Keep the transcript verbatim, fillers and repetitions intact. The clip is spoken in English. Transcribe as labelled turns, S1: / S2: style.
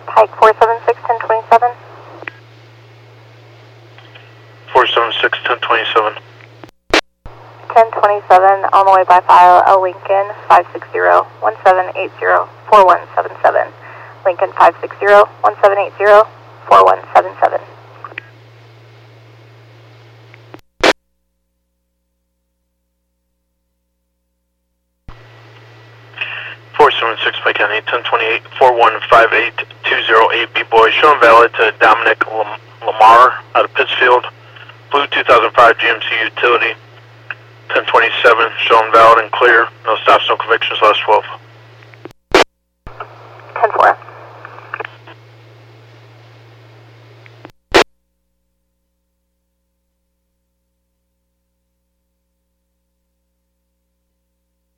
S1: Pike four seven six, ten twenty-seven.
S2: four seven six, ten twenty-seven.
S1: ten twenty-seven, on the way by file, L Lincoln five six zero, one seven eight zero, four one seven seven. Lincoln five six zero, one seven eight zero, four one seven seven.
S2: four seven six Pike County, ten twenty-eight, four one five eight two zero eight B-Boy, showing valid to Dominic Lam Lamar out of Pittsfield, blue two thousand five G M C utility, ten twenty-seven, showing valid and clear, no stops, no convictions, last twelve.